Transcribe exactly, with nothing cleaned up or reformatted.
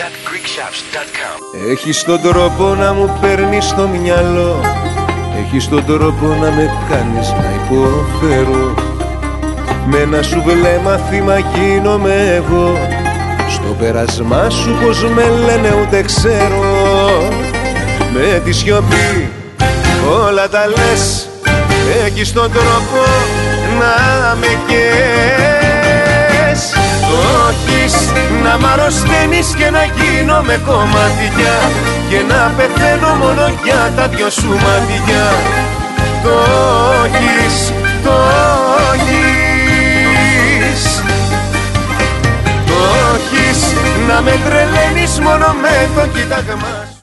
at greek shops dot com. Έχεις τον τρόπο να μου παίρνεις στο μυαλό, έχεις τον τρόπο να με κάνεις να υποφέρω. Με ένα σου βλέμμα θύμα γίνομαι εγώ, στο πέρασμά σου πως με λένε ούτε ξέρω. Με τη σιωπή όλα τα λες, έχεις τον τρόπο να με καίες. Το έχεις να μ' αρρωσταίνεις και να γίνω με κομμάτια και να πεθαίνω μόνο για τα δυο σου μάτια. Το έχεις, το έχεις, το έχεις να με τρελαίνεις μόνο με το κοίταγμά.